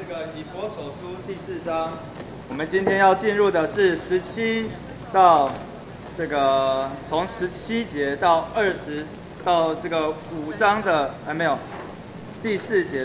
个以弗所书第4章，我们今天要进入的是17到从17节到20到这个5章的没有第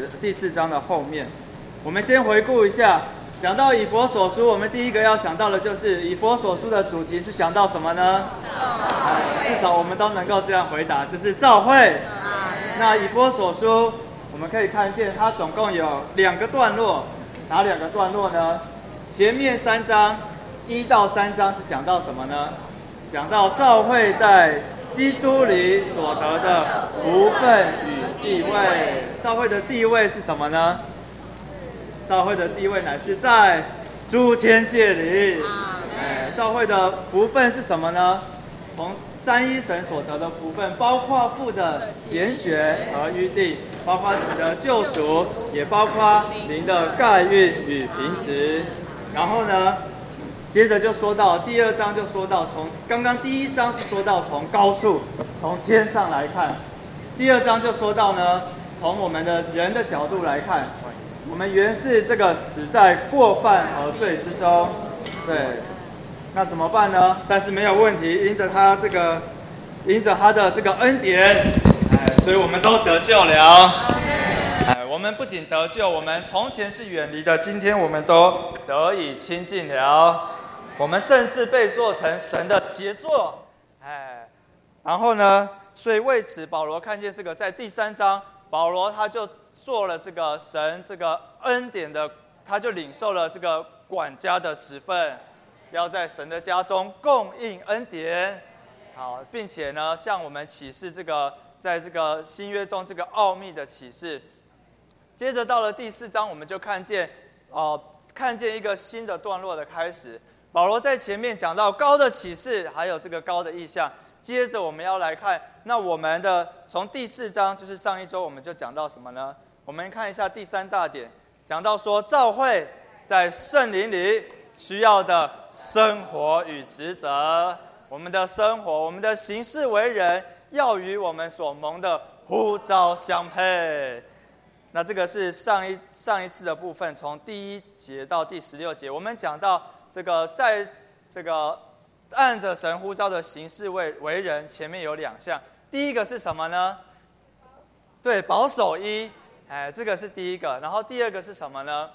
4章的后面。我们先回顾一下，讲到以弗所书，我们第一个要想到的就是以弗所书的主题是讲到什么呢？至少我们都能够这样回答，就是召会。那以弗所书我们可以看见，它总共有2个段落，哪2个段落呢？前面3章1到3章是讲到什么呢？讲到召会在基督里所得的福分与地位。召会的地位是什么呢？召会的地位乃是在诸天界里。召会的福分是什么呢？从三一神所得的福分，包括父的拣选和预定，包括子的救赎，也包括灵的盖运与平直。然后呢，接着就说到第2章，就说到从刚刚第1章是说到从高处从天上来看，第2章就说到呢，从我们的人的角度来看，我们原是这个死在过犯和罪之中，对。那怎么办呢？但是没有问题，因着他的这个恩典，所以我们都得救了。我们不仅得救，我们从前是远离的，今天我们都得以亲近了。我们甚至被做成神的杰作。然后呢，所以为此保罗看见这个，在第3章，保罗他就做了这个神这个恩典的，他就领受了这个管家的职分。要在神的家中供应恩典，好，并且呢，向我们启示这个在这个新约中这个奥秘的启示。接着到了第4章，我们就看见一个新的段落的开始。保罗在前面讲到高的启示，还有这个高的意象。接着我们要来看，那我们的从第4章，就是上一周我们就讲到什么呢？我们看一下第3大点，讲到说召会在圣灵里需要的生活与职责，我们的生活，我们的行事为人，要与我们所蒙的呼召相配。那这个是上一次的部分，从第1节到第16节，我们讲到这个在这个按着神呼召的行事为人，前面有2项。第一个是什么呢？对，保守1，这个是第一个。然后第2个是什么呢？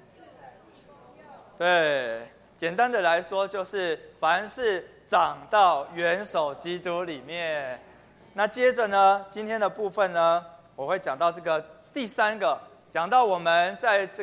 对。简单的来说，就是凡是长到元首基督里面。那接着呢，今天的部分呢，我会讲到这个第3个，讲到我们在这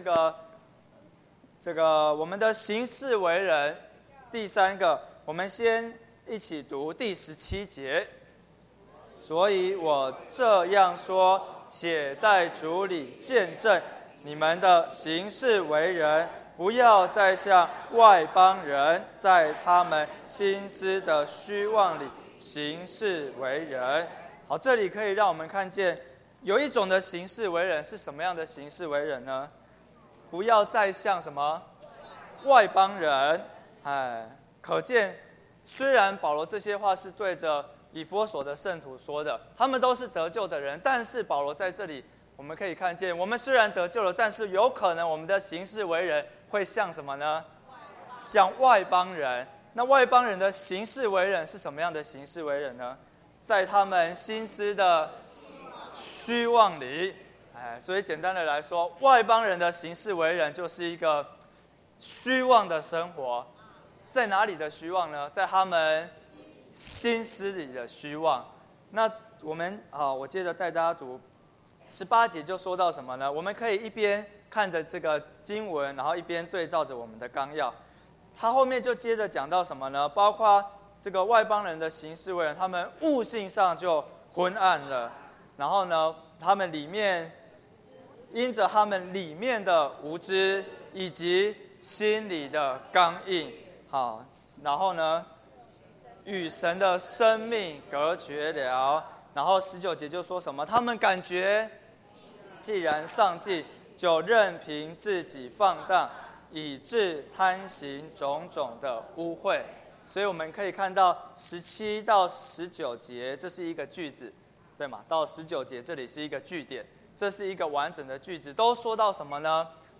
个我们的行事为人。第3个，我们先一起读第17节。所以我这样说，且在主里见证你们的行事为人。不要再像外邦人，在他们心思的虚妄里行事为人。好，这里可以让我们看见，有一种的行事为人是什么样的行事为人呢？不要再像什么外邦人。可见，虽然保罗这些话是对着以弗所的圣徒说的，他们都是得救的人，但是保罗在这里，我们可以看见，我们虽然得救了，但是有可能我们的行事为人会像什么呢？像外邦人。那外邦人的行事为人是什么样的行事为人呢？在他们心思的虚妄里。所以简单的来说，外邦人的行事为人就是一个虚妄的生活。在哪里的虚妄呢？在他们心思里的虚妄。那我接着带大家读18节，就说到什么呢？我们可以一边看着这个经文，然后一边对照着我们的纲要。他后面就接着讲到什么呢？包括这个外邦人的行事为人，他们悟性上就昏暗了。然后呢，他们里面因着他们里面的无知，以及心里的刚硬，好，然后呢，与神的生命隔绝了。然后19节就说什么？他们感觉既然上进，就任凭自己放荡，以致贪行种种的污秽。所以我们可以看到17到19节，这是一个句子，对吗？到19节这里是一个句点，这是一个完整的句子，都说到什么呢？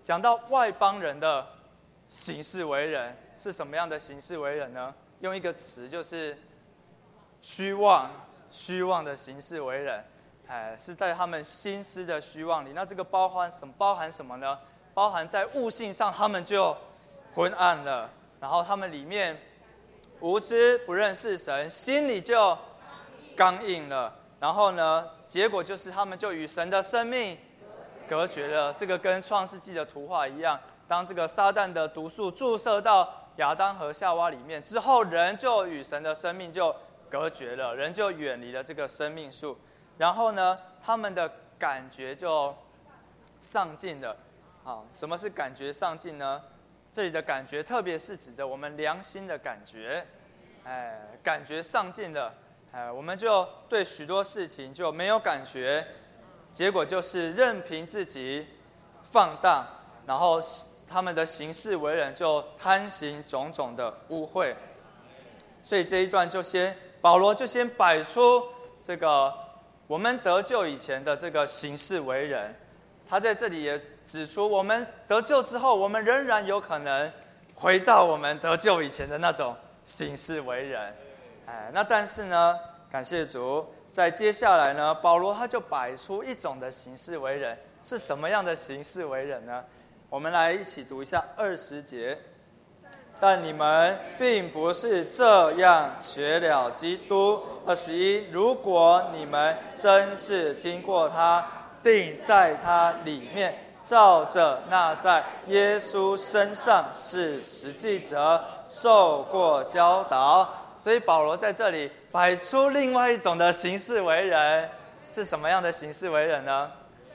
讲到外邦人的行事为人是什么样的行事为人呢？用一个词就是虚妄，虚妄的行事为人，是在他们心思的虚妄里。那这个包含什么呢？包含在悟性上，他们就昏暗了，然后他们里面无知，不认识神，心里就刚硬了。然后呢，结果就是他们就与神的生命隔绝了。这个跟创世纪的图画一样，当这个撒旦的毒素注射到亚当和夏娃里面之后，人就与神的生命就隔绝了，人就远离了这个生命树。然后呢，他们的感觉就丧尽了。好，什么是感觉丧尽呢？这里的感觉，特别是指着我们良心的感觉，感觉丧尽了，我们就对许多事情就没有感觉，结果就是任凭自己放荡，然后他们的行事为人就贪行种种的污秽。所以这一段保罗就先摆出这个我们得救以前的这个行事为人，他在这里也指出，我们得救之后，我们仍然有可能回到我们得救以前的那种行事为人。那但是呢，感谢主，在接下来呢，保罗他就摆出一种的行事为人，是什么样的行事为人呢？我们来一起读一下20节。但你们并不是这样学了基督。21，如果你们真是听过他，并在他里面照着那在耶稣身上是实际者受过教导。所以保罗在这里摆出另外一种的行事为人，是什么样的行事为人呢？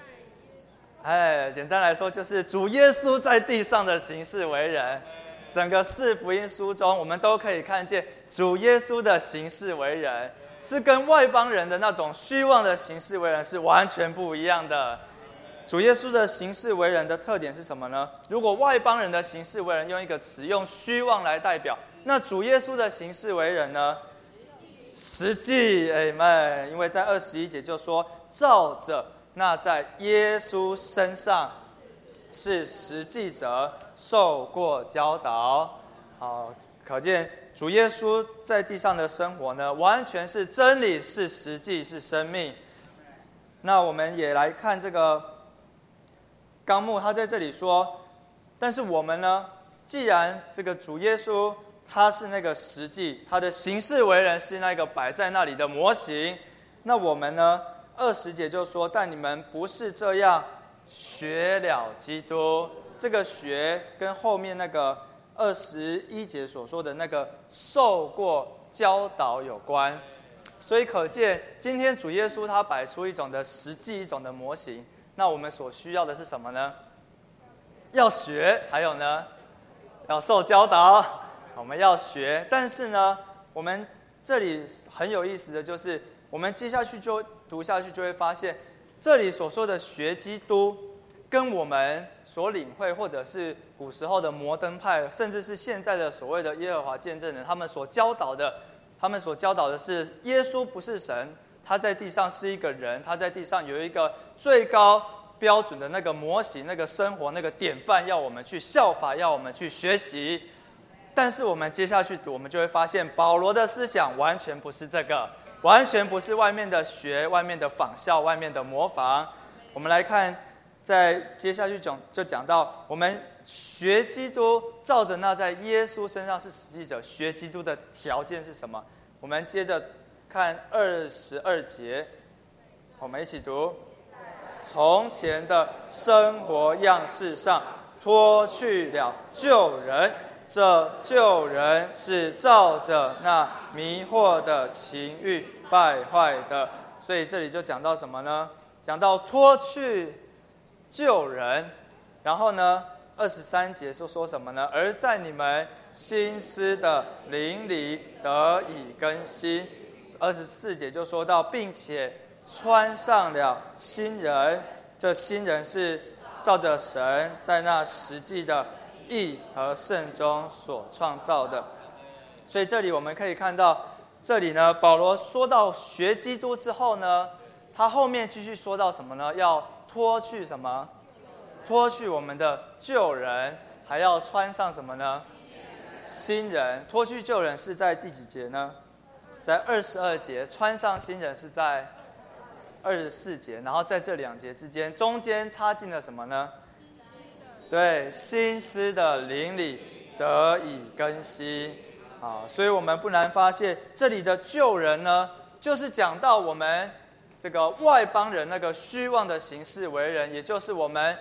简单来说就是主耶稣在地上的行事为人。整个四福音书中，我们都可以看见主耶稣的行事为人是跟外邦人的那种虚妄的行事为人是完全不一样的。主耶稣的行事为人的特点是什么呢？如果外邦人的行事为人用一个词，用虚妄来代表，那主耶稣的行事为人呢？实际，Amen。因为在21节就说，照着那在耶稣身上是实际者受过教导。好，可见主耶稣在地上的生活呢，完全是真理，是实际，是生命。那我们也来看这个纲目，他在这里说，但是我们呢，既然这个主耶稣他是那个实际，他的行事为人是那个摆在那里的模型，那我们呢，20节就说，但你们不是这样学了基督。这个学跟后面那个21节所说的那个受过教导有关。所以可见今天主耶稣他摆出一种的实际，一种的模型，那我们所需要的是什么呢？要学，还有呢要受教导。我们要学，但是呢，我们这里很有意思的就是，我们接下去就读下去就会发现，这里所说的学基督，跟我们所领会，或者是古时候的摩登派，甚至是现在的所谓的耶和华见证人，他们所教导的是耶稣不是神，他在地上是一个人，他在地上有一个最高标准的那个模型、那个生活、那个典范，要我们去效法，要我们去学习。但是我们接下去读，我们就会发现保罗的思想完全不是这个，完全不是外面的学、外面的仿效、外面的模仿。我们来看，在接下去就讲到，我们学基督，照着那在耶稣身上是实际者学基督的条件是什么？我们接着看22节，我们一起读：从前的生活样式上脱去了旧人。这旧人是照着那迷惑的情欲败坏的。所以这里就讲到什么呢？讲到脱去旧人，然后呢23节说什么呢？而在你们心思的灵里得以更新。24节就说到，并且穿上了新人，这新人是照着神在那实际的义和圣中所创造的。所以这里我们可以看到，这里呢，保罗说到学基督之后呢，他后面继续说到什么呢？要脱去什么？ 脱去我们的旧人，还要穿上什么呢？新人。脱去旧人是在第几节呢？在22节。穿上新人是在24节。然后在这2节之间，中间插进了什么呢？对，心思的灵里得以更新。所以我们不难发现，这里的旧人呢，就是讲到我们这个外邦人那个虚妄的行事为人，也就是我们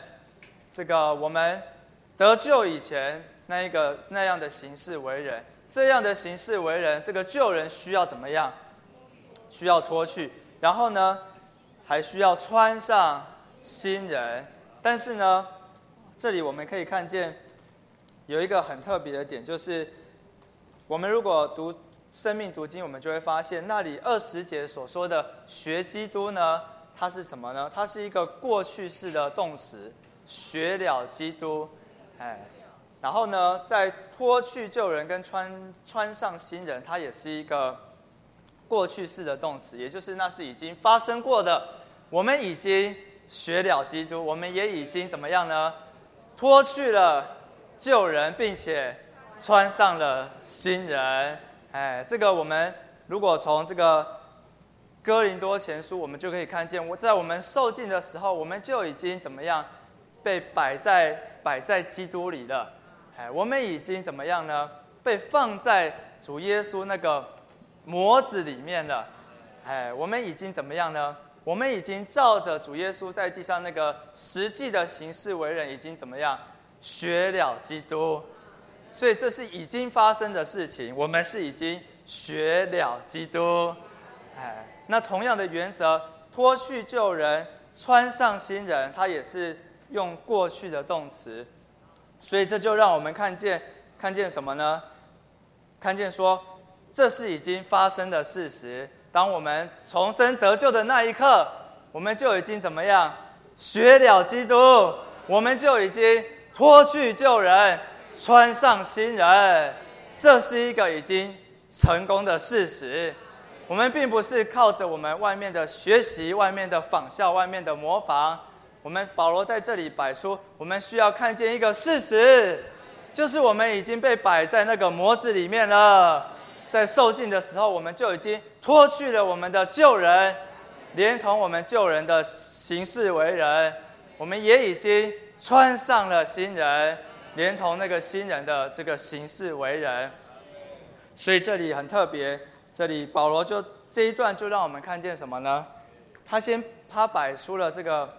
得救以前那样的行事为人。这样的行事为人，这个旧人需要怎么样？需要脱去，然后呢，还需要穿上新人。但是呢，这里我们可以看见有一个很特别的点，就是我们如果读生命读经，我们就会发现那里20节所说的学基督呢，它是什么呢？它是一个过去式的动词，学了基督。然后呢，在脱去旧人跟穿上新人，它也是一个过去式的动词，也就是那是已经发生过的。我们已经学了基督，我们也已经怎么样呢？脱去了旧人，并且穿上了新人。这个我们如果从这个哥林多前书，我们就可以看见，在我们受浸的时候，我们就已经怎么样被摆在基督里了。我们已经怎么样呢？被放在主耶稣那个模子里面了。我们已经怎么样呢？我们已经照着主耶稣在地上那个实际的行事为人，已经怎么样学了基督。所以这是已经发生的事情，我们是已经学了基督。那同样的原则，脱去旧人，穿上新人，它也是用过去的动词。所以这就让我们看见什么呢？看见说这是已经发生的事实。当我们重生得救的那一刻，我们就已经怎么样学了基督，我们就已经脱去旧人，穿上新人。这是一个已经成功的事实。我们并不是靠着我们外面的学习、外面的仿效、外面的模仿。我们保罗在这里摆出，我们需要看见一个事实，就是我们已经被摆在那个模子里面了。在受浸的时候，我们就已经脱去了我们的旧人，连同我们旧人的行事为人，我们也已经穿上了新人，连同那个新人的这个行事为人。所以这里很特别，这里保罗就这一段就让我们看见什么呢？他摆出了这个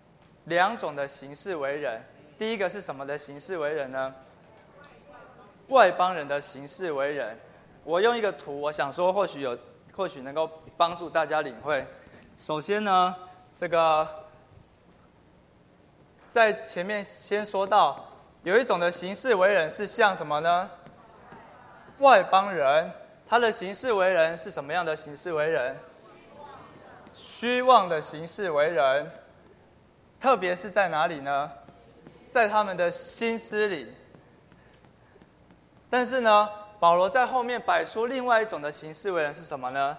2种的行事为人。第一个是什么的行事为人呢？外邦人的行事为人。我用一个图，我想说或许能够帮助大家领会。首先呢，这个在前面先说到，有一种的行事为人是像什么呢？外邦人，他的行事为人是什么样的行事为人？虚妄的行事为人。特别是在哪里呢？在他们的心思里。但是呢，保罗在后面摆出另外一种的行事为人是什么呢？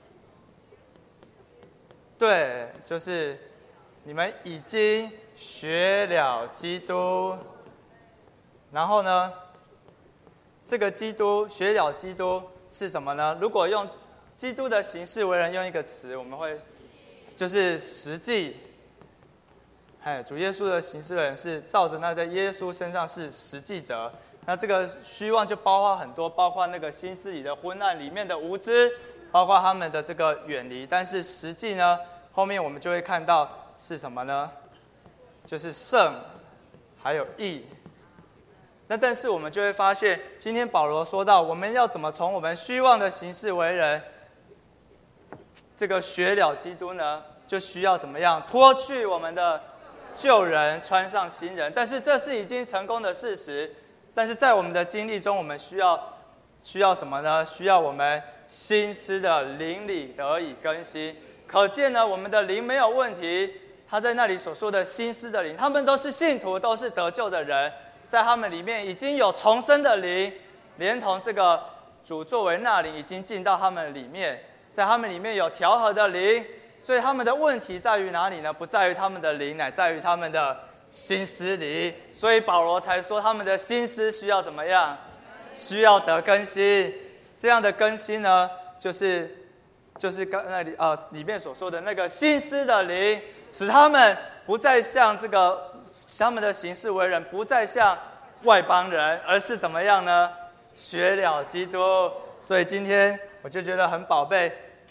对，就是你们已经学了基督。然后呢，这个基督学了基督是什么呢？如果用基督的行事为人用一个词，我们会就是实际。主耶稣的行事为人是照着那在耶稣身上是实际者。那这个虚妄就包括很多，包括那个心思里的昏暗，里面的无知，包括他们的这个远离。但是实际呢，后面我们就会看到是什么呢？就是圣，还有义。那但是我们就会发现，今天保罗说到，我们要怎么从我们虚妄的行事为人，这个学了基督呢？就需要怎么样脱去我们的旧人，穿上新人。但是这是已经成功的事实。但是在我们的经历中，我们需要什么呢？需要我们心思的灵里得以更新。可见呢，我们的灵没有问题。他在那里所说的心思的灵，他们都是信徒，都是得救的人，在他们里面已经有重生的灵，连同这个主作为那灵已经进到他们里面，在他们里面有调和的灵。所以他们的问题在于哪里呢？不在于他们的灵，乃在于他们的心思里，所以保罗才说他们的心思需要怎么样？需要得更新。这样的更新呢，就是刚那里面所说的那个心思的灵，使他们不再像他们的行事为人不再像外邦人，而是怎么样呢？学了基督。所以今天我就觉得很宝贝，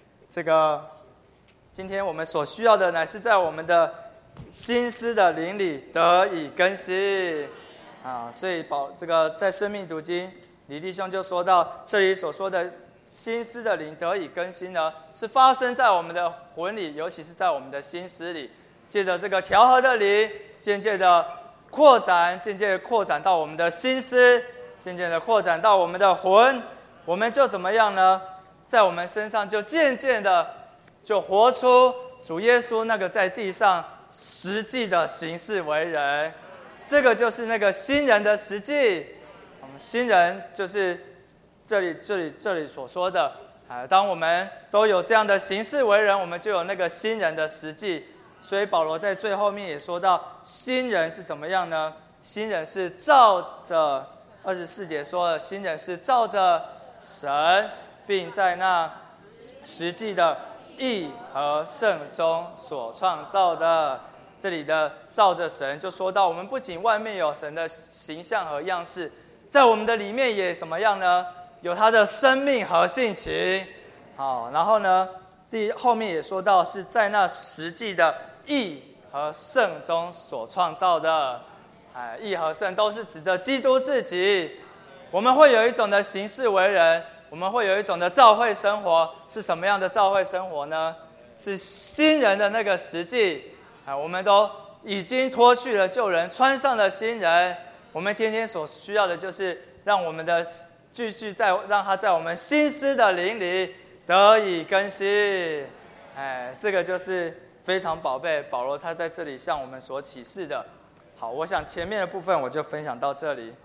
今天我们所需要的乃是在我们的心思的灵里得以更新所以在生命读经李弟兄就说到，这里所说的心思的灵得以更新呢，是发生在我们的魂里，尤其是在我们的心思里，借着这个调和的灵，渐渐的扩展到我们的心思，渐渐的扩展到我们的魂，我们就怎么样呢？在我们身上就渐渐的就活出主耶稣那个在地上实际的行事为人，这个就是那个新人的实际。新人就是这里所说的当我们都有这样的行事为人，我们就有那个新人的实际。所以保罗在最后面也说到，新人是怎么样呢？新人是照着24节说了，新人是照着神，并在那实际的义和圣中所创造的。这里的照着神就说到，我们不仅外面有神的形象和样式，在我们的里面也什么样呢？有他的生命和性情。然后呢，后面也说到是在那实际的义和圣中所创造的。义和圣都是指着基督自己。我们会有一种的行事为人，我们会有一种的教会生活。是什么样的教会生活呢？是新人的那个实际。我们都已经脱去了旧人，穿上了新人。我们天天所需要的就是让我们的让他在我们心思的灵里得以更新。这个就是非常宝贝，保罗他在这里向我们所启示的。好，我想前面的部分我就分享到这里。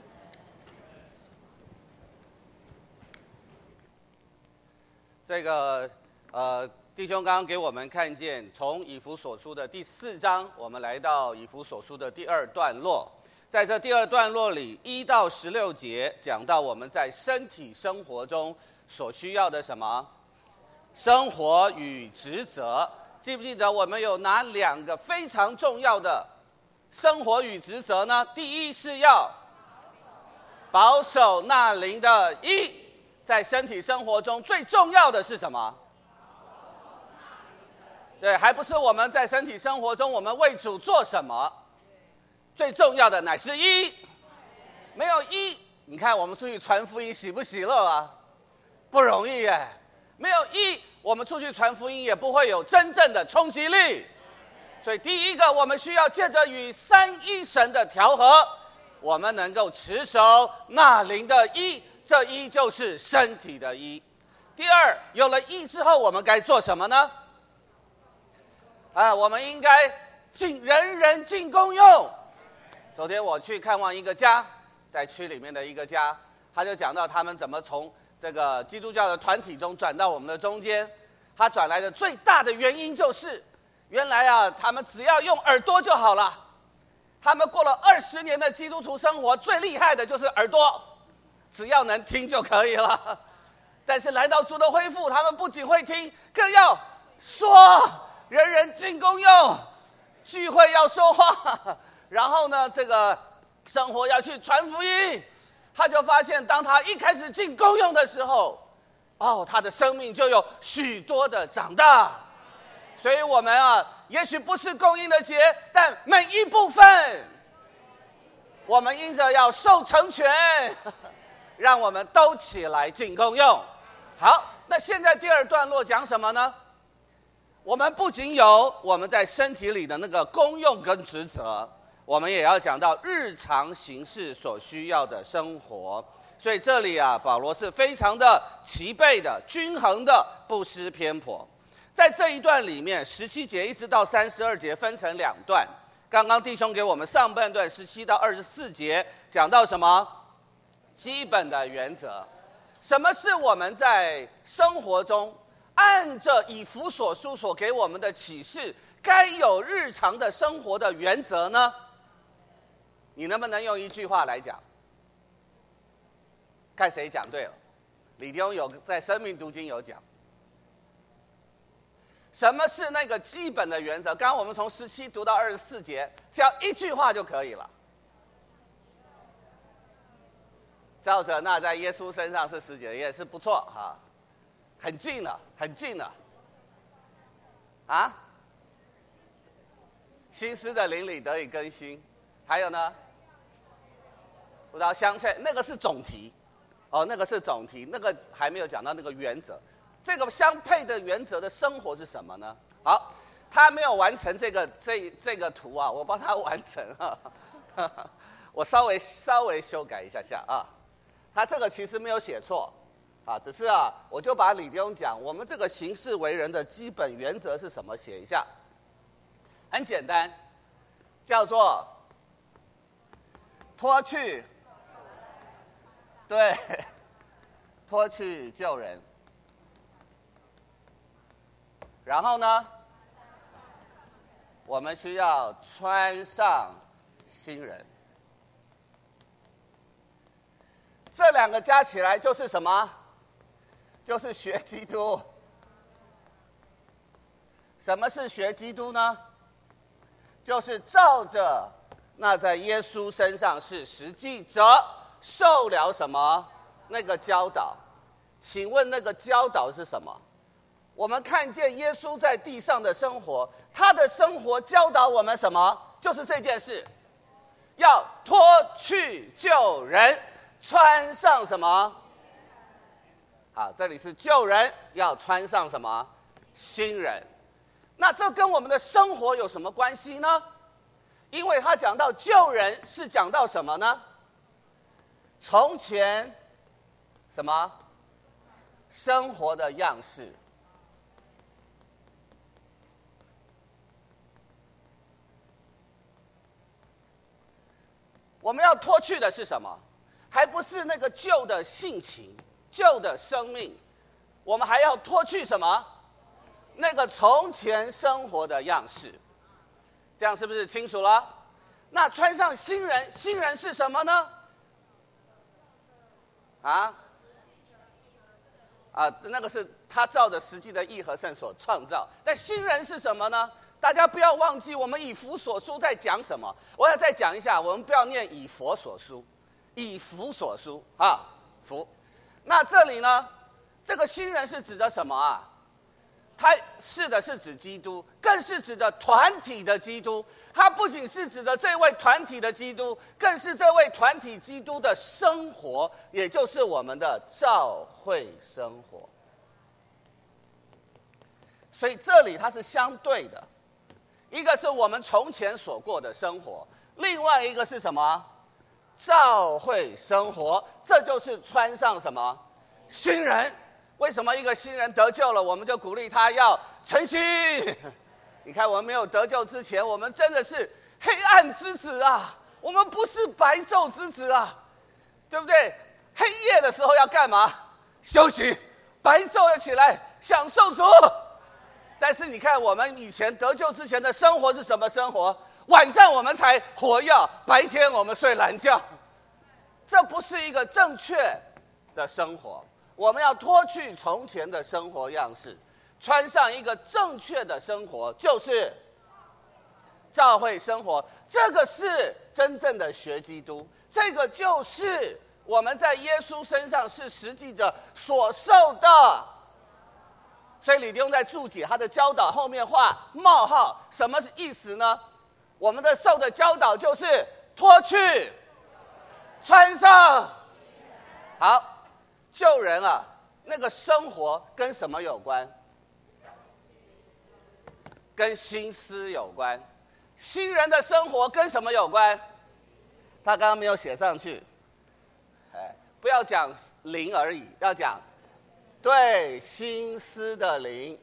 弟兄刚刚给我们看见，从以弗所书的第4章，我们来到以弗所书的第2段落。在这第2段落里，1到16节讲到我们在身体生活中所需要的什么？生活与职责。记不记得我们有哪2个非常重要的生活与职责呢？第一是要保守那灵的义。在身体生活中最重要的是什么？对，还不是我们在身体生活中我们为主做什么，最重要的乃是义。没有义，你看我们出去传福音喜不喜乐啊？不容易耶。没有义，我们出去传福音也不会有真正的冲击力。所以第一个，我们需要借着与三一神的调和，我们能够持守那灵的义，这义就是身体的义。第二，有了义之后，我们该做什么呢？我们应该人人尽公用。昨天我去看望一个家，在区里面的一个家，他就讲到他们怎么从这个基督教的团体中转到我们的中间。他转来的最大的原因就是，原来他们只要用耳朵就好了。他们过了20年的基督徒生活，最厉害的就是耳朵，只要能听就可以了。但是来到主的恢复，他们不仅会听，更要说。人人尽公用，聚会要说话，然后呢，这个生活要去传福音。他就发现，当他一开始尽公用的时候，他的生命就有许多的长大。所以我们也许不是供应的节，但每一部分，我们因着要受成全，让我们都起来尽公用。好，那现在第2段落讲什么呢？我们不仅有我们在身体里的那个功用跟职责，我们也要讲到日常行事所需要的生活。所以这里保罗是非常的齐备的、均衡的，不失偏颇。在这一段里面，17节一直到32节分成2段。刚刚弟兄给我们上半段17到24节讲到什么？基本的原则。什么是我们在生活中按着以弗所书所给我们的启示，该有日常的生活的原则呢？ 你能不能用一句话来讲？看谁讲对了。李弟兄有在生命读经有讲，什么是那个基本的原则？刚刚我们从17读到24节，只要一句话就可以了。照着那在耶稣身上是使己的，也是不错哈，很近了，很近了。啊？心思的灵里得以更新，还有呢？不知道相称，那个是总题，哦，那个是总题，那个还没有讲到那个原则。这个相配的原则的生活是什么呢？好，他没有完成这个图啊，我帮他完成啊，我稍微修改一下啊。他这个其实没有写错，啊，只是啊，我就把李弟兄讲我们这个行事为人的基本原则是什么写一下，很简单，叫做脱去，对，脱去旧人，然后呢，我们需要穿上新人。这两个加起来就是什么？就是学基督。什么是学基督呢？就是照着那在耶稣身上是实际者受了什么那个教导。请问那个教导是什么？我们看见耶稣在地上的生活，他的生活教导我们什么？就是这件事，要脱去旧人，穿上什么？好，这里是旧人，要穿上什么？新人。那这跟我们的生活有什么关系呢？因为他讲到旧人是讲到什么呢？从前什么？生活的样式。我们要脱去的是什么？还不是那个旧的性情、旧的生命，我们还要脱去什么？那个从前生活的样式。这样是不是清楚了？那穿上新人，新人是什么呢？那个是他照着实际的义和圣所创造。但新人是什么呢？大家不要忘记，我们以弗所书在讲什么？我要再讲一下，我们不要念以佛所书，以弗所书啊，弗。那这里呢，这个新人是指的什么啊？它是指基督，更是指的团体的基督。它不仅是指的这位团体的基督，更是这位团体基督的生活，也就是我们的教会生活。所以这里它是相对的，一个是我们从前所过的生活，另外一个是什么？教会生活。这就是穿上什么？新人。为什么一个新人得救了，我们就鼓励他要诚心？你看，我们没有得救之前，我们真的是黑暗之子啊，我们不是白昼之子啊，对不对？黑夜的时候要干嘛？休息。白昼要起来享受主。但是你看，我们以前得救之前的生活是什么生活？晚上我们才活跃，白天我们睡懒觉。这不是一个正确的生活。我们要脱去从前的生活样式，穿上一个正确的生活，就是教会生活。这个是真正的学基督，这个就是我们在耶稣身上是实际者所受的。所以李弟兄在注解他的教导后面画冒号，什么意思呢？我们的受的教导就是脱去，穿上。好。旧人啊，那个生活跟什么有关？跟心思有关。新人的生活跟什么有关？他刚刚没有写上去。不要讲灵而已，要讲对心思的灵。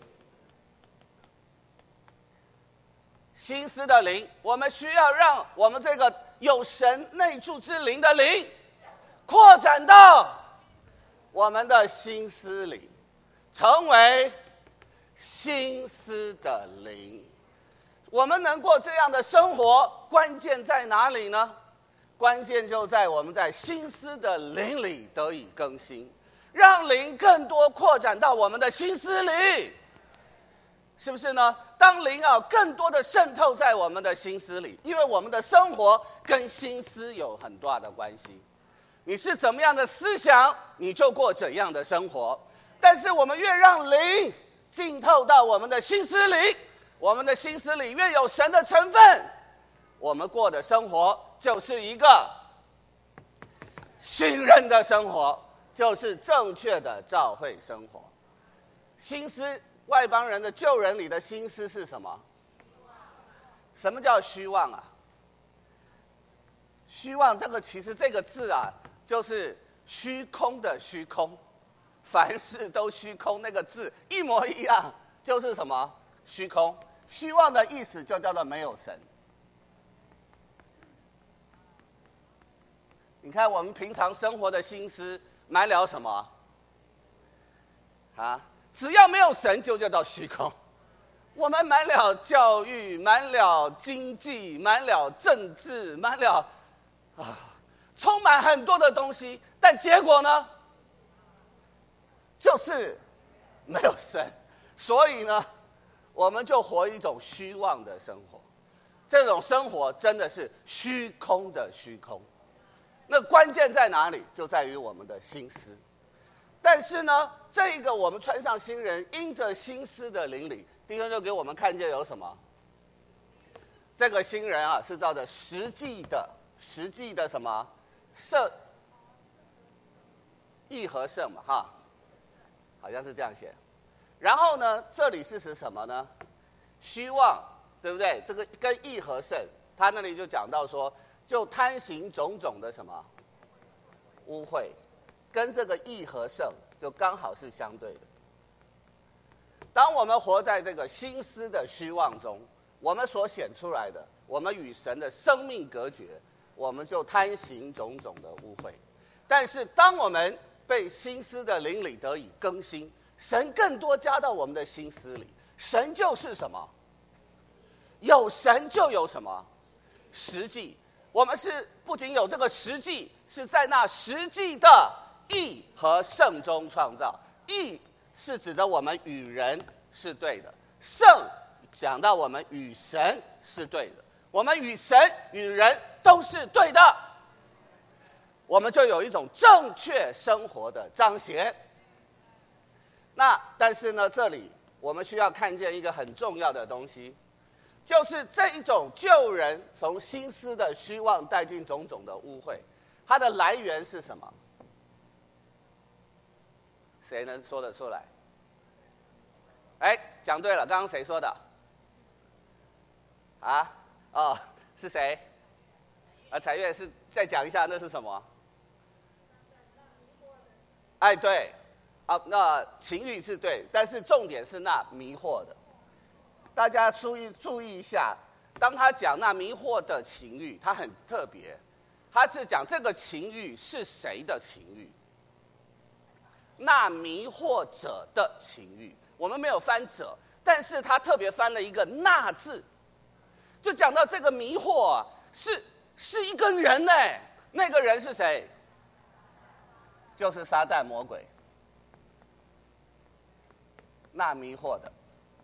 心思的灵，我们需要让我们这个有神内住之灵的灵扩展到我们的心思灵，成为心思的灵。我们能过这样的生活，关键在哪里呢？ 关键就在我们在心思的灵里得以更新，让灵更多扩展到我们的心思里，是不是呢？当灵更多的渗透在我们的心思里，因为我们的生活跟心思有很大的关系。你是怎么样的思想，你就过怎样的生活。但是我们越让灵浸透到我们的心思里，我们的心思里越有神的成分，我们过的生活就是一个信任的生活，就是正确的教会生活。心思，外邦人的旧人里的心思是什么？什么叫虚妄啊？虚妄其实这个字就是虚空的虚空，凡事都虚空，那个字一模一样，就是什么？虚空。虚妄的意思就叫做没有神。你看我们平常生活的心思满了什么只要没有神就叫做虚空。我们满了教育，满了经济，满了政治，满了充满很多的东西，但结果呢就是没有神。所以呢我们就活一种虚妄的生活，这种生活真的是虚空的虚空。那关键在哪里？就在于我们的心思。但是呢，这个我们穿上新人，因着心思的灵里，弟兄就给我们看见有什么？这个新人是照着实际的什么义和圣嘛好像是这样写。然后呢，这里是指什么呢？虚妄，对不对？这个跟义和圣，他那里就讲到说，就贪行种种的什么污秽，跟这个义和圣就刚好是相对的。当我们活在这个心思的虚妄中，我们所显出来的，我们与神的生命隔绝，我们就贪行种种的污秽。但是当我们被心思的灵里得以更新，神更多加到我们的心思里，神就是什么？有神就有什么？实际。我们是不仅有这个实际，是在那实际的义和圣中创造。义是指的我们与人是对的，圣讲到我们与神是对的，我们与神与人都是对的，我们就有一种正确生活的彰显。但是呢，这里我们需要看见一个很重要的东西，就是这一种救人从心思的虚妄带进种种的污秽，它的来源是什么？谁能说得出来？讲对了，刚刚谁说的？是谁？彩月是再讲一下那是什么？对。那情欲是对，但是重点是那迷惑的。大家注意一下，当他讲那迷惑的情欲，他很特别，他是讲这个情欲是谁的情欲？那迷惑者的情欲。我们没有翻者，但是他特别翻了一个那字，就讲到这个迷惑是一个人那个人是谁？就是撒旦魔鬼。那迷惑的，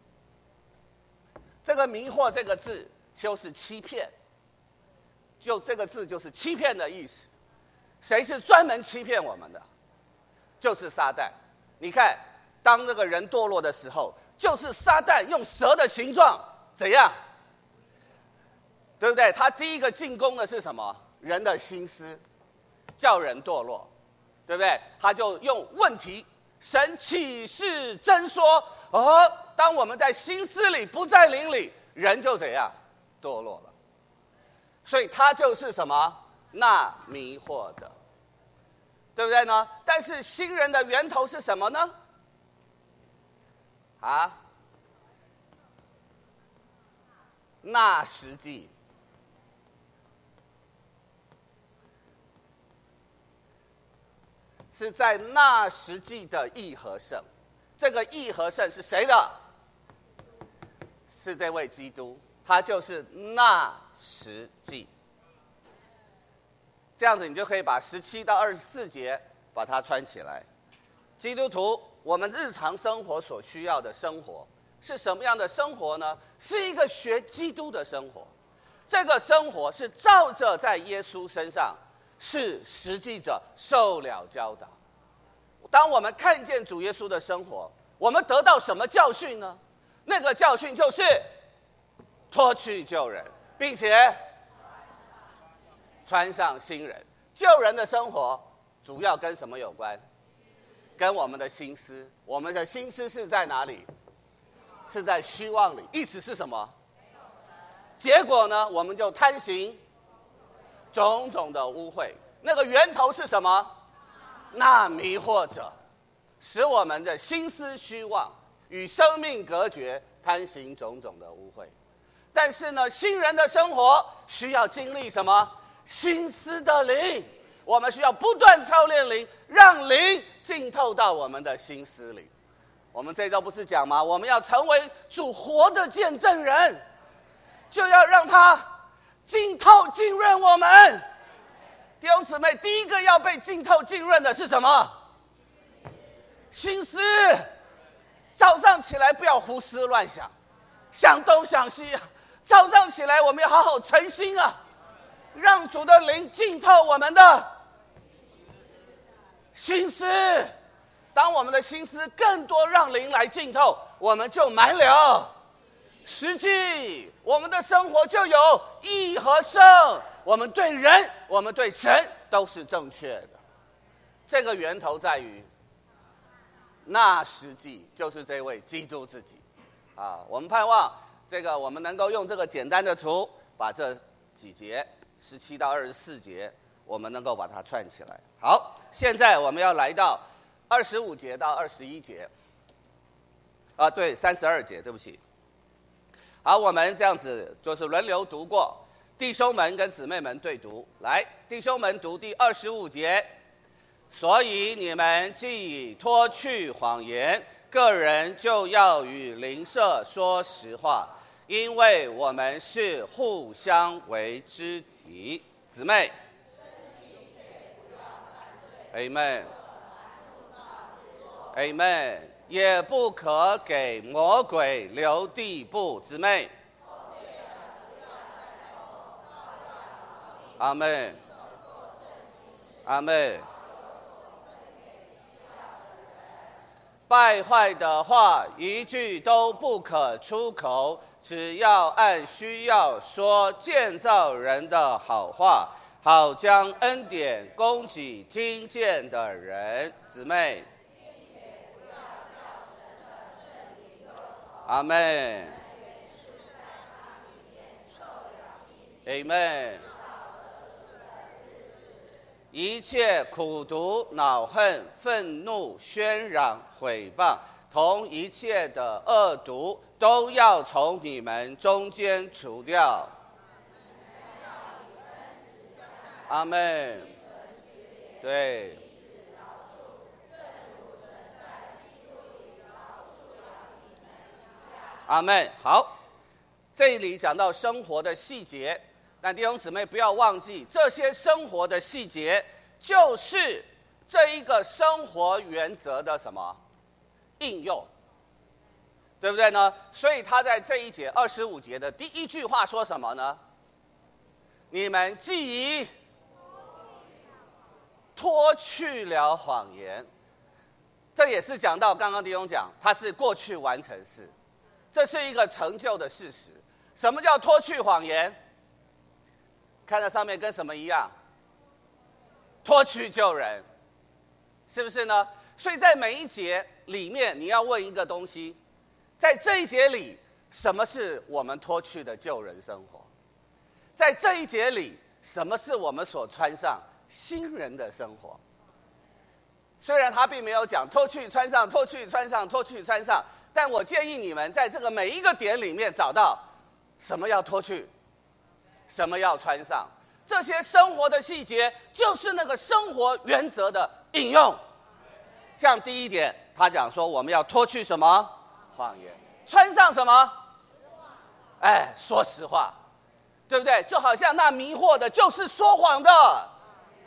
这个迷惑这个字就是欺骗，就这个字就是欺骗的意思。谁是专门欺骗我们的？就是撒旦。你看，当这个人堕落的时候，就是撒旦用蛇的形状怎样？对不对？他第一个进攻的是什么？人的心思，叫人堕落，对不对？他就用问题。神岂是真说？当我们在心思里不在灵里，人就怎样堕落了。所以他就是什么？那迷惑的，对不对呢？但是新人的源头是什么呢？那实际。是在那实际的义和圣，这个义和圣是谁的？是这位基督，他就是那实际。 这样子你就可以把17到24节把它穿起来。基督徒，我们日常生活所需要的生活是什么样的生活呢？是一个学基督的生活。这个生活是照着在耶稣身上，是实际者受了教导。当我们看见主耶稣的生活，我们得到什么教训呢？那个教训就是脱去旧人，并且穿上新人。旧人的生活主要跟什么有关？跟我们的心思。我们的心思是在哪里？是在虚妄里。意思是什么？结果呢，我们就贪行种种的污秽。那个源头是什么？那迷惑者使我们的心思虚妄，与生命隔绝，贪行种种的污秽。但是呢，新人的生活需要经历什么？心思的灵。我们需要不断操练灵，让灵浸透到我们的心思里。我们这周不是讲吗？我们要成为主活的见证人，就要让他浸透浸润我们。弟兄姊妹，第一个要被浸透浸润的是什么？心思。早上起来不要胡思乱想，想东想西啊。早上起来我们要好好诚心啊，让主的灵浸透我们的心思。当我们的心思更多让灵来浸透，我们就满了实际，我们的生活就有义和胜。我们对人，我们对神都是正确的。这个源头在于那实际就是这位基督自己啊。我们盼望这个我们能够用这个简单的图，把这几节17到24节我们能够把它串起来。好，现在我们要来到25节到21节对，32节，对不起。好，我们这样子就是轮流读过，弟兄们跟姊妹们对读。来，弟兄们读第25节。所以你们既已脱去谎言，个人就要与邻舍说实话，因为我们是互相为肢体。姊妹 Amen Amen， 也不可给魔鬼留地步。姊妹阿们阿们。败坏的话一句都不可出口，只要按需要说建造人的好话，好将恩典供给听见的人。姊妹阿们 Amen。 一切苦毒、恼恨、愤怒、喧嚷、毁谤，同一切的恶毒，都要从你们中间除掉。阿们。对。阿们。好，这里讲到生活的细节。但弟兄姊妹不要忘记，这些生活的细节就是这一个生活原则的什么应用，对不对呢？所以他在这一节25节的第一句话说什么呢？你们既已脱去了谎言。这也是讲到刚刚弟兄讲，它是过去完成式，这是一个成就的事实。什么叫脱去谎言？看在上面跟什么一样？脱去旧人，是不是呢？所以在每一节里面，你要问一个东西，在这一节里，什么是我们脱去的旧人生活？在这一节里，什么是我们所穿上新人的生活？虽然他并没有讲脱去穿上、脱去穿上、脱去穿上，但我建议你们在这个每一个点里面找到什么要脱去，什么要穿上，这些生活的细节就是那个生活原则的应用。像第一点，他讲说我们要脱去什么谎言，穿上什么？说实话，对不对？就好像那迷惑的就是说谎的，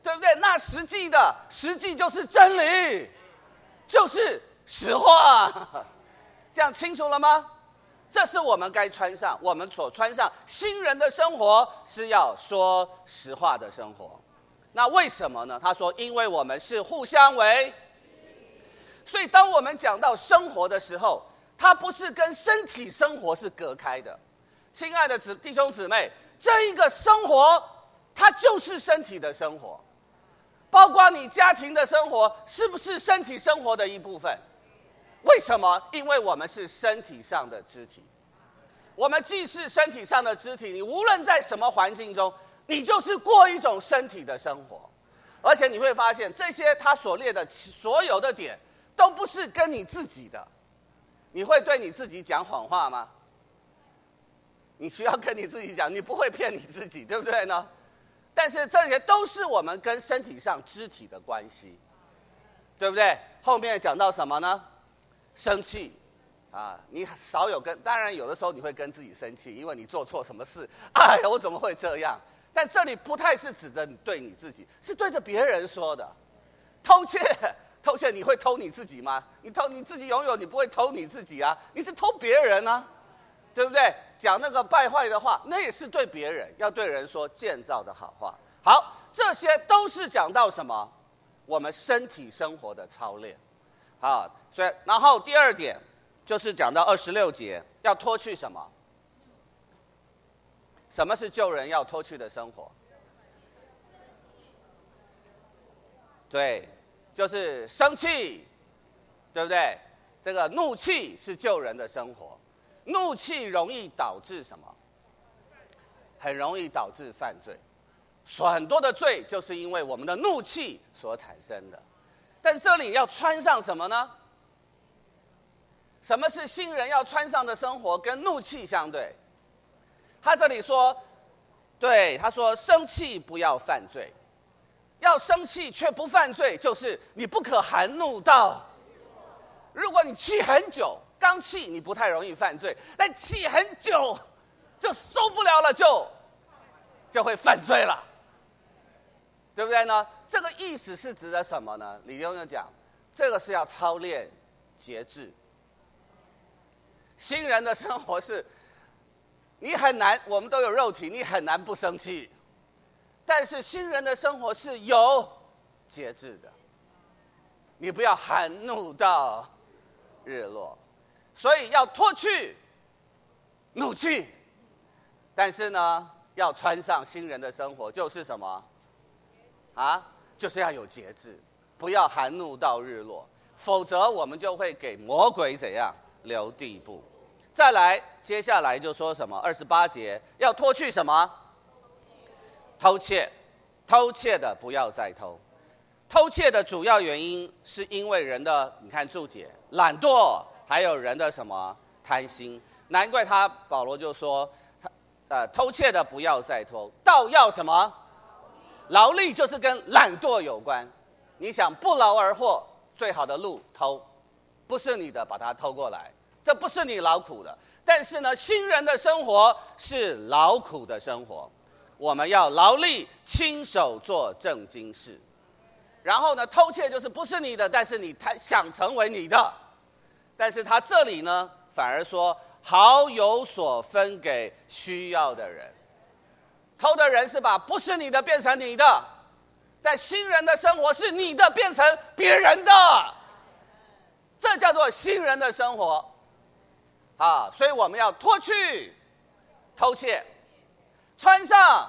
对不对？那实际就是真理，就是实话，这样清楚了吗？这是我们该穿上，我们所穿上新人的生活是要说实话的生活。那为什么呢？他说，因为我们是互相为，所以当我们讲到生活的时候，它不是跟身体生活是隔开的。亲爱的弟兄姊妹，这一个生活，它就是身体的生活，包括你家庭的生活，是不是身体生活的一部分？为什么？因为我们是身体上的肢体。我们既是身体上的肢体，你无论在什么环境中，你就是过一种身体的生活。而且你会发现，这些他所列的所有的点，都不是跟你自己的。你会对你自己讲谎话吗？你需要跟你自己讲，你不会骗你自己，对不对呢？但是这些都是我们跟身体上肢体的关系，对不对？后面讲到什么呢？生气啊，你少有当然有的时候你会跟自己生气，因为你做错什么事，哎呀，我怎么会这样？但这里不太是指着对你自己，是对着别人说的。偷窃，你会偷你自己吗？你偷你自己拥有，你不会偷你自己啊，你是偷别人啊，对不对？讲那个败坏的话，那也是对别人，要对人说建造的好话。好，这些都是讲到什么？我们身体生活的操练。好，所以然后第二点就是讲到26节，要脱去什么？什么是救人要脱去的生活？对，就是生气，对不对？这个怒气是救人的生活，怒气容易导致什么？很容易导致犯罪。很多的罪就是因为我们的怒气所产生的。但这里要穿上什么呢？什么是新人要穿上的生活？跟怒气相对。他这里说，对，他说生气不要犯罪，要生气却不犯罪，就是你不可含怒到。如果你气很久，刚气你不太容易犯罪，但气很久就受不了了，就会犯罪了，对不对呢？这个意思是指的什么呢？李弟兄讲，这个是要操练节制。新人的生活是，你很难，我们都有肉体，你很难不生气。但是新人的生活是有节制的，你不要含怒到日落。所以要脱去怒气，但是呢，要穿上新人的生活，就是什么？就是要有节制，不要含怒到日落，否则我们就会给魔鬼怎样留地步。再来，接下来就说什么？28节要脱去什么？偷窃，偷窃的不要再偷。偷窃的主要原因是因为人的，你看注解，懒惰，还有人的什么贪心。难怪保罗就说，偷窃的不要再偷，倒要什么？劳力，就是跟懒惰有关。你想不劳而获，最好的路偷，不是你的把它偷过来，这不是你劳苦的。但是呢，新人的生活是劳苦的生活，我们要劳力，亲手做正经事。然后呢，偷窃就是不是你的，但是你想成为你的。但是他这里呢，反而说好有所分给需要的人。偷的人是把不是你的变成你的，但新人的生活是你的变成别人的，这叫做新人的生活。所以我们要脱去偷窃，穿上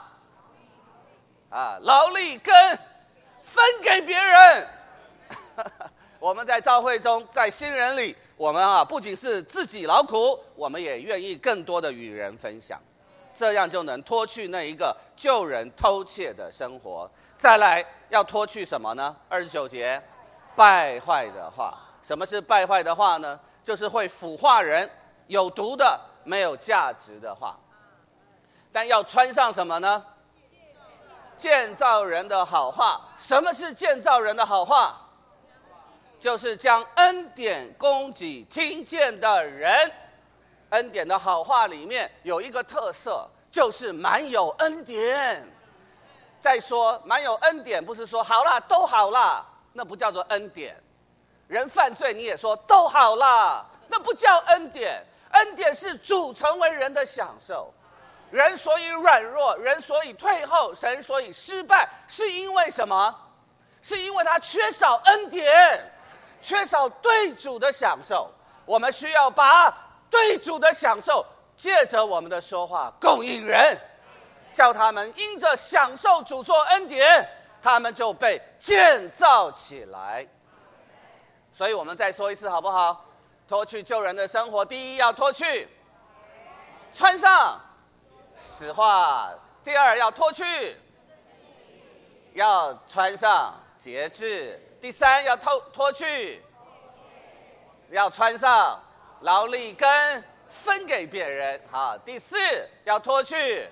劳力跟分给别人。我们在教会中，在新人里，我们不仅是自己劳苦，我们也愿意更多的与人分享，这样就能脱去那一个救人偷窃的生活。再来要脱去什么呢？29节，败坏的话。什么是败坏的话呢？就是会腐化人，有毒的，没有价值的话。但要穿上什么呢？建造人的好话。什么是建造人的好话？就是将恩典供给听见的人。恩典的好话里面有一个特色，就是满有恩典。 再说满有恩典，不是说好啦都好啦，那不叫做恩典。人犯罪你也说都好啦，那不叫恩典。恩典是主成为人的享受。人所以软弱，人所以退后，人所以失败，是因为什么？是因为他缺少恩典，缺少对主的享受。我们需要把对主的享受借着我们的说话供应人，叫他们因着享受主做恩典，他们就被建造起来。所以我们再说一次好不好？脱去救人的生活，第一要脱去，穿上实话；第二要脱去，要穿上节制；第三要脱去，要穿上劳力跟分给别人。好，第四要脱去，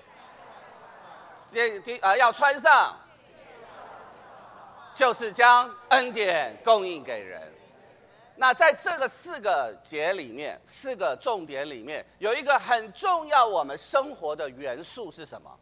要穿上，就是将恩典供应给人。那在这个4个节里面，4个重点里面，有一个很重要我们生活的元素是什么？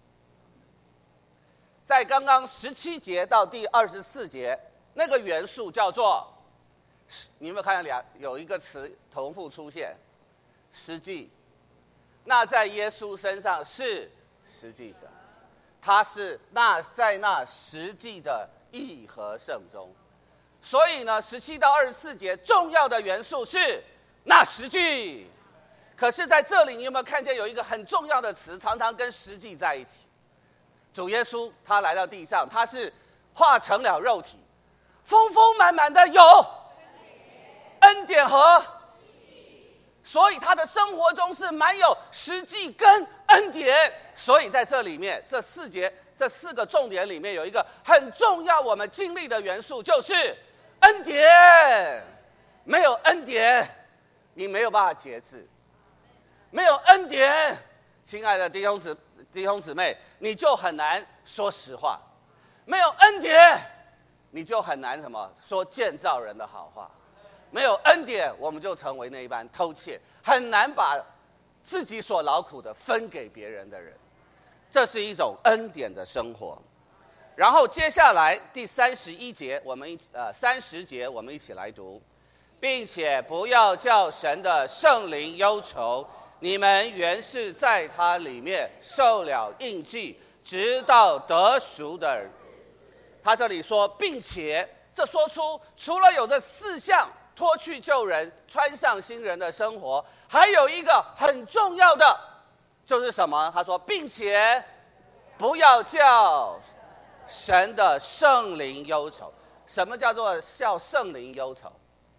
在刚刚17节到第24节，那个元素叫做，你有没有看到有一个词重复出现？实际。那在耶稣身上是实际者，他是在那实际的义和圣中。所以呢，17到24节重要的元素是那实际。可是在这里，你有没有看见有一个很重要的词，常常跟实际在一起？主耶稣他来到地上，他是化成了肉体，丰丰满满的有恩典和，所以他的生活中是满有实际跟恩典。所以在这里面，这4个重点里面有一个很重要我们经历的元素，就是恩典。没有恩典，你没有办法节制；没有恩典，亲爱的弟兄姊妹，你就很难说实话；没有恩典，你就很难说建造人的好话；没有恩典，我们就成为那一般偷窃，很难把自己所劳苦的分给别人的人。这是一种恩典的生活。然后接下来第31节，30节我们一起来读，并且不要叫神的圣灵忧愁，你们原是在他里面受了印记，直到得赎的人。他这里说并且，这说出除了有这4项脱去旧人穿上新人的生活，还有一个很重要的就是什么？他说并且不要叫神的圣灵忧愁。什么叫做叫圣灵忧愁？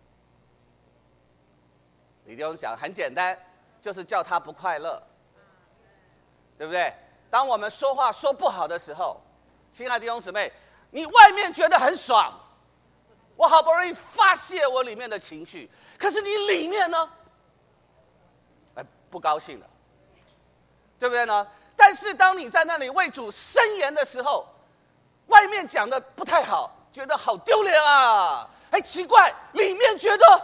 李弟兄讲很简单，就是叫他不快乐，对不对？当我们说话说不好的时候，亲爱的弟兄姊妹，你外面觉得很爽，我好不容易发泄我里面的情绪，可是你里面呢，不高兴了，对不对呢？但是当你在那里为主申言的时候，外面讲的不太好，觉得好丢脸啊，奇怪，里面觉得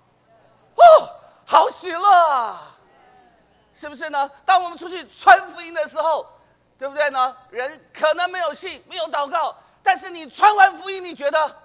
好喜乐啊，是不是呢？当我们出去传福音的时候，对不对呢？人可能没有信，没有祷告，但是你传完福音，你觉得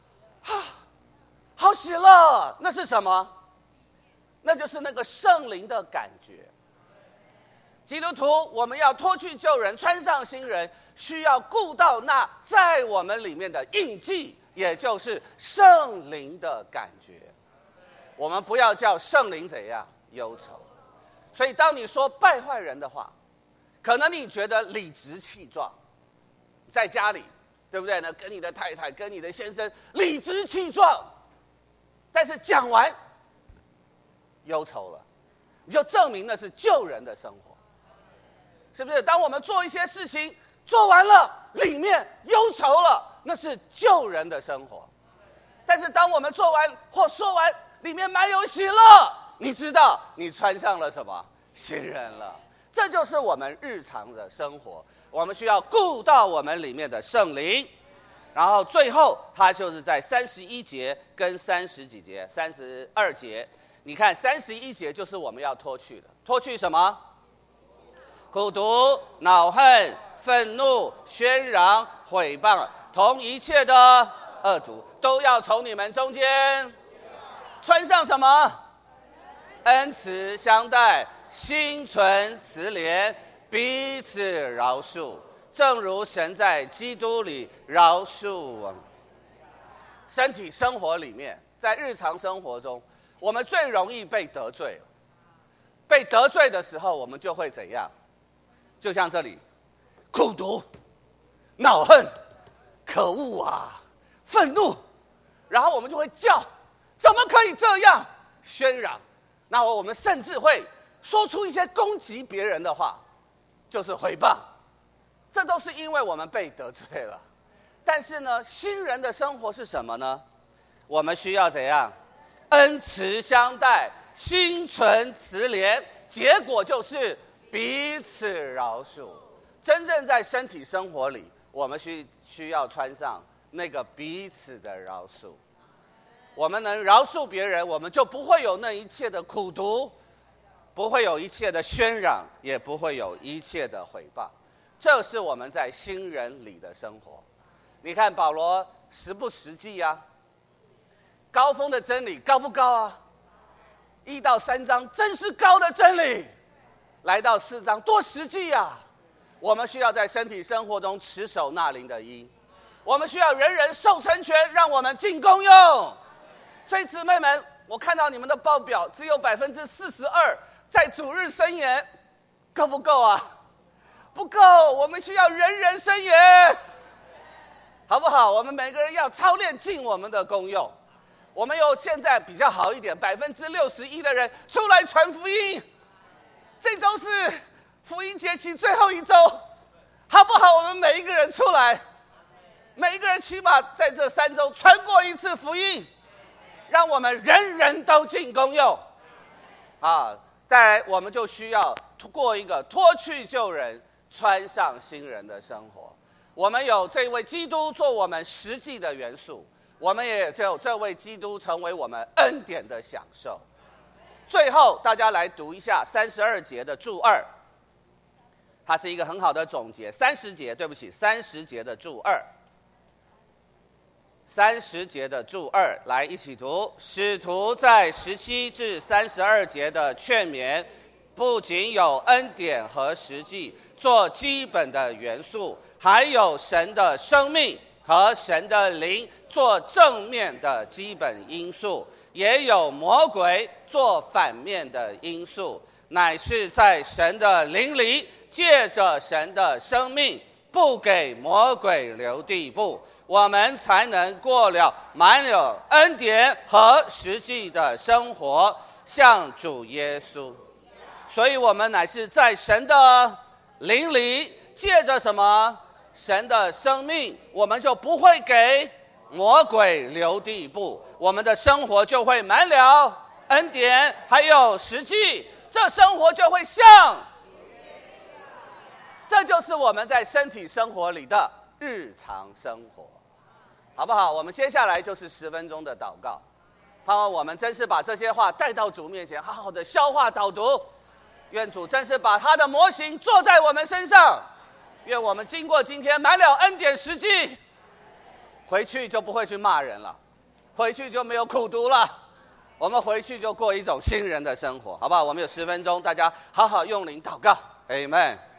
好喜乐，那是什么？那就是那个圣灵的感觉。基督徒，我们要脱去旧人，穿上新人，需要顾到那在我们里面的印记，也就是圣灵的感觉。我们不要叫圣灵怎样忧愁。所以当你说败坏人的话，可能你觉得理直气壮，在家里对不对呢？跟你的太太跟你的先生理直气壮，但是讲完忧愁了，你就证明那是救人的生活，是不是？当我们做一些事情做完了，里面忧愁了，那是救人的生活。但是当我们做完或说完，里面满有喜乐，你知道你穿上了什么？新人了。这就是我们日常的生活，我们需要顾到我们里面的圣灵。然后最后他就是在31节跟30几节32节，你看31节就是我们要脱去的。脱去什么？苦毒、恼恨、 愤怒、喧嚷、毁谤，同一切的恶毒，都要从你们中间穿上什么？恩慈相待，心存慈怜，彼此饶恕，正如神在基督里饶恕我们。身体生活里面，在日常生活中，我们最容易被得罪。被得罪的时候，我们就会怎样？就像这里，苦毒、恼恨、可恶啊、愤怒，然后我们就会叫，怎么可以这样？喧嚷，那我们甚至会说出一些攻击别人的话，就是毁谤。这都是因为我们被得罪了。但是呢，新人的生活是什么呢？我们需要怎样？恩慈相待，心存慈怜，结果就是彼此饶恕。真正在身体生活里，我们需要穿上那个彼此的饶恕。我们能饶恕别人，我们就不会有那一切的苦毒，不会有一切的喧嚷，也不会有一切的毁谤。这是我们在新人里的生活。你看保罗实不实际啊？高峰的真理高不高啊？1到3章真是高的真理，来到4章多实际啊！我们需要在身体生活中持守那灵的一，我们需要人人受成全，让我们进功用。所以姊妹们，我看到你们的报表只有42%在主日申言，够不够啊？不够，我们需要人人申言，好不好？我们每个人要操练尽我们的功用。我们有现在比较好一点，61%的人出来传福音。这周是福音节期最后一周，好不好？我们每一个人出来，每一个人起码在这3周传过一次福音，让我们人人都尽功用。啊，再来我们就需要过一个脱去旧人，穿上新人的生活。我们有这位基督做我们实际的元素，我们也有这位基督成为我们恩典的享受。最后大家来读一下32节的注2，它是一个很好的总结。30节的注2，30节的注2，来一起读。使徒在17至32节的劝勉，不仅有恩典和实际做基本的元素，还有神的生命和神的灵做正面的基本因素，也有魔鬼做反面的因素，乃是在神的灵里，借着神的生命，不给魔鬼留地步，我们才能过了满有恩典和实际的生活，像主耶稣。所以我们乃是在神的灵里，借着什么？神的生命，我们就不会给魔鬼留地步，我们的生活就会满了恩典还有实际，这生活就会像，这就是我们在身体生活里的日常生活，好不好？我们接下来就是10分钟的祷告，盼望我们真是把这些话带到主面前，好好的消化导读，愿主真是把他的模型做在我们身上，愿我们经过今天满了恩典实际，回去就不会去骂人了，回去就没有苦毒了，我们回去就过一种新人的生活，好不好？我们有10分钟，大家好好用灵祷告 Amen。